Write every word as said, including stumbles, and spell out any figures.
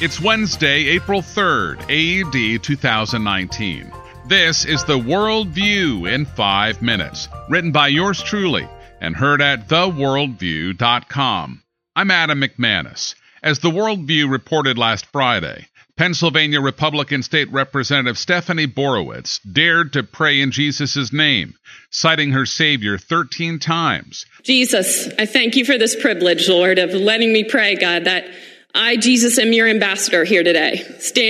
It's Wednesday, April third, A D two thousand nineteen. This is the World View in five minutes, written by yours truly and heard at the world view dot com. I'm Adam McManus. As the World View reported last Friday, Pennsylvania Republican State Representative Stephanie Borowitz dared to pray in Jesus' name, citing her Savior thirteen times. Jesus, I thank you for this privilege, Lord, of letting me pray, God, that I, Jesus, am your ambassador here today. Stand